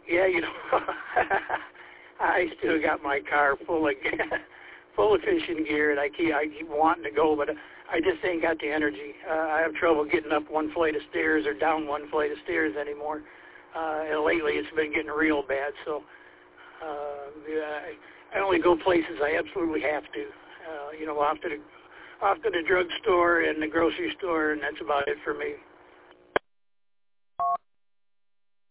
Yeah, I still got my car full of full of fishing gear, and I keep wanting to go, but I just ain't got the energy. I have trouble getting up one flight of stairs or down one flight of stairs anymore. And lately it's been getting real bad, so I only go places I absolutely have to. Off to the drugstore and the grocery store, and that's about it for me.